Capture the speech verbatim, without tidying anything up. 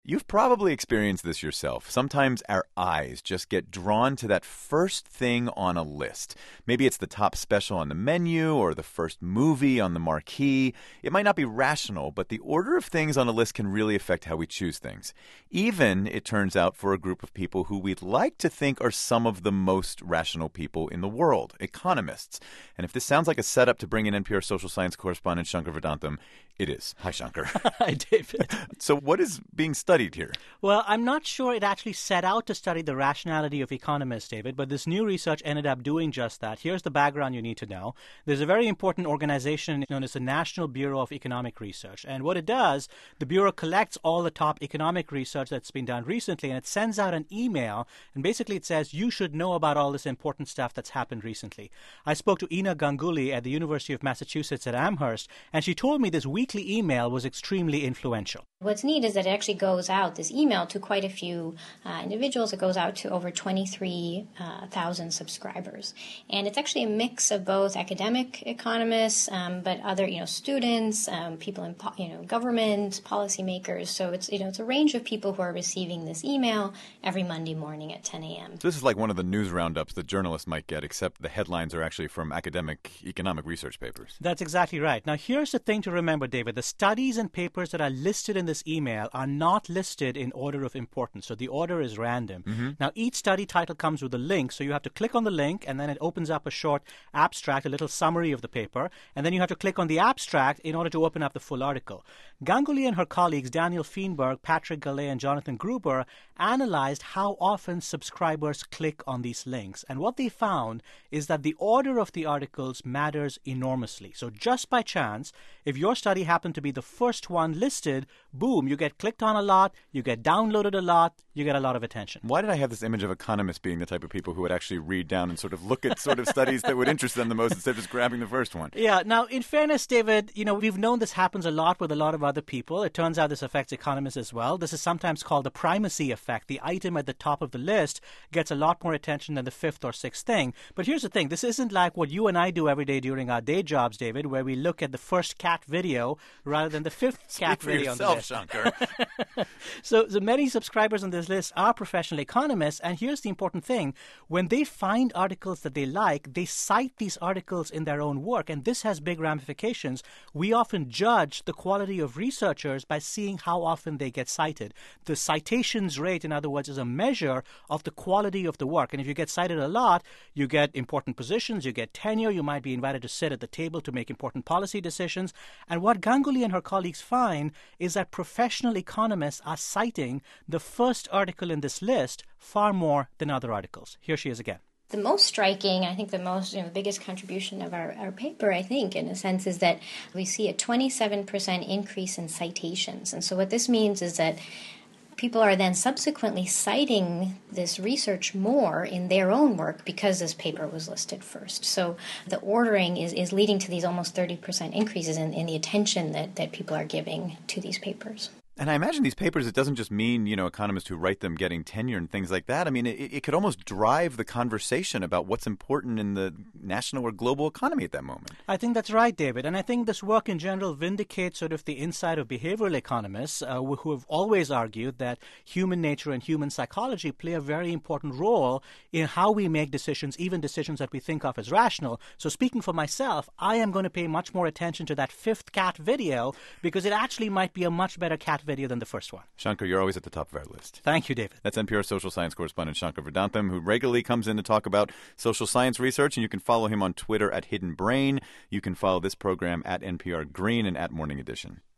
You've probably experienced this yourself. Sometimes our eyes just get drawn to that first thing on a list. Maybe it's the top special on the menu or the first movie on the marquee. It might not be rational, but the order of things on a list can really affect how we choose things. Even, it turns out, for a group of people who we'd like to think are some of the most rational people in the world, economists. And if this sounds like a setup to bring in N P R social science correspondent Shankar Vedantam, it is. Hi, Shankar. Hi, David. So what is being studied here? Well, I'm not sure it actually set out to study the rationality of economists, David, but this new research ended up doing just that. Here's the background you need to know. There's a very important organization known as the National Bureau of Economic Research. And what it does, the Bureau collects all the top economic research that's been done recently, and it sends out an email, and basically it says, you should know about all this important stuff that's happened recently. I spoke to Ina Ganguly at the University of Massachusetts at Amherst, and she told me this weekly email was extremely influential. What's neat is that it actually goes out, this email, to quite a few uh, individuals. It goes out to over twenty-three thousand uh, subscribers. And it's actually a mix of both academic economists, um, but other, you know, students, um, people in, po- you know, government, policymakers. So it's, you know, it's a range of people who are receiving this email every Monday morning at ten a.m. So this is like one of the news roundups that journalists might get, except the headlines are actually from academic economic research papers. That's exactly right. Now, here's the thing to remember, David. The studies and papers that are listed in this email are not listed in order of importance. So the order is random. Mm-hmm. Now, each study title comes with a link. So you have to click on the link, and then it opens up a short abstract, a little summary of the paper. And then you have to click on the abstract in order to open up the full article. Ganguly and her colleagues, Daniel Feenberg, Patrick Gallet, and Jonathan Gruber, analyzed how often subscribers click on these links. And what they found is that the order of the articles matters enormously. So just by chance, if your study happened to be the first one listed, boom, you get clicked on a lot, you get downloaded a lot, you get a lot of attention. Why did I have this image of economists being the type of people who would actually read down and sort of look at sort of studies that would interest them the most instead of just grabbing the first one? Yeah. Now, in fairness, David, you know, we've known this happens a lot with a lot of other people. It turns out this affects economists as well. This is sometimes called the primacy effect. The item at the top of the list gets a lot more attention than the fifth or sixth thing. But here's the thing. This isn't like what you and I do every day during our day jobs, David, where we look at the first cat video rather than the fifth cat Speak video for yourself, on the list. Shankar. So the many subscribers on this list are professional economists, and here's the important thing. When they find articles that they like, they cite these articles in their own work, and this has big ramifications. We often judge the quality of researchers by seeing how often they get cited. The citations rate, in other words, is a measure of the quality of the work, and if you get cited a lot, you get important positions, you get tenure, you might be invited to sit at the table to make important policy decisions. And what Ganguly and her colleagues find is that professional economists are citing the first article in this list far more than other articles. Here she is again. The most striking, I think the most, you know, the biggest contribution of our, our paper, I think, in a sense, is that we see a twenty-seven percent increase in citations. And so what this means is that people are then subsequently citing this research more in their own work because this paper was listed first. So the ordering is, is leading to these almost thirty percent increases in, in the attention that, that people are giving to these papers. And I imagine these papers, it doesn't just mean, you know, economists who write them getting tenure and things like that. I mean, it, it could almost drive the conversation about what's important in the national or global economy at that moment. I think that's right, David. And I think this work in general vindicates sort of the insight of behavioral economists uh, who have always argued that human nature and human psychology play a very important role in how we make decisions, even decisions that we think of as rational. So speaking for myself, I am going to pay much more attention to that fifth cat video because it actually might be a much better cat video than the first one. Shankar, you're always at the top of our list. Thank you, David. That's N P R social science correspondent Shankar Vedantam, who regularly comes in to talk about social science research, and you can follow him on Twitter at Hidden Brain. You can follow this program at N P R Green and at Morning Edition.